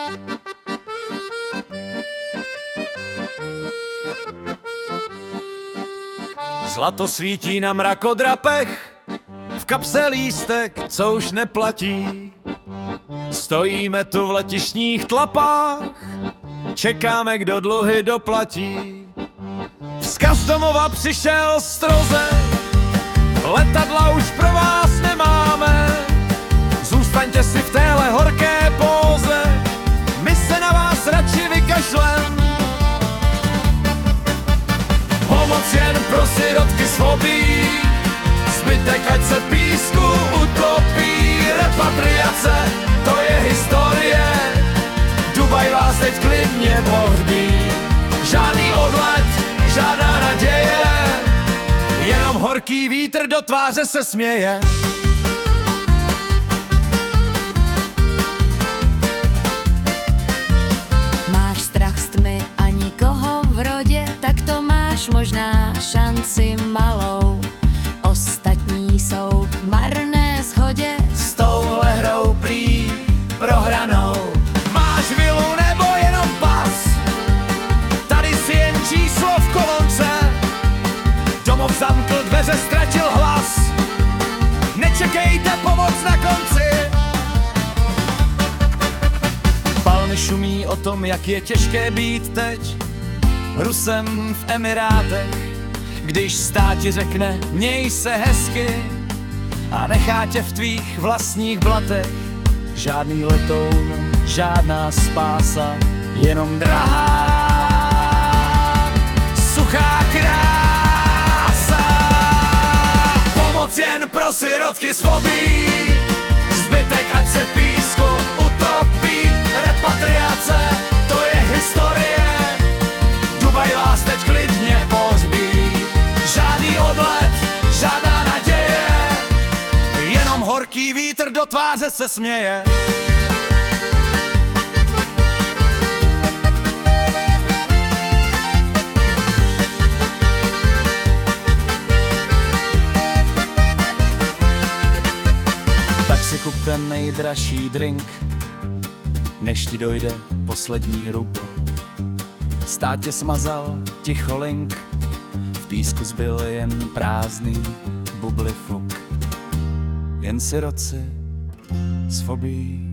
Zlato svítí na mrakodrapech, v kapse lístek, co už neplatí. Stojíme tu v letišních tlapách, čekáme, kdo dluhy doplatí. Vzkaz domova přišel stroze, letadla už pro vás nemáme. Zůstaňte si v téhle horké póze, my se na vás radši vykašlem. Pomoc jen pro sirotky svobí, zbytek ať se písku utopí. Repatriace, to je historie, Dubaj vás teď klidně pohřbí. Žádný odlet, žádná naděje, jenom horký vítr do tváře se směje. Máš strach z tmy a nikoho v rodě, tak to máš možná šanci malou. Ostatní jsou v marné shodě, S touhle hrou prý prohranou. Máš vilu nebo jenom pas, tady si jen číslo v kolonce. Domov zamkl dveře, ztratil hlas, nečekejte pomoc na konci. Palmy šumí o tom, jak je těžké být teď Rusem v Emirátech, když stát ti řekne měj se hezky a nechá tě v tvých vlastních blatech. Žádný letoun, žádná spása, jenom drahá suchá krása. Pomoc jen pro sirotky svobí, zbytek ať se písku utopí. Repatriace, to je historie, Dubaj vás teď klidně pohřbí. Žádný odlet, žádná naděje, jenom horký vítr do tváře se směje. Tak si kup ten nejdražší drink, než ti dojde poslední rubl. Stát tě smazal ticholink, v písku zbyl jen prázdný bublifuk. Jen sirotci s fobií.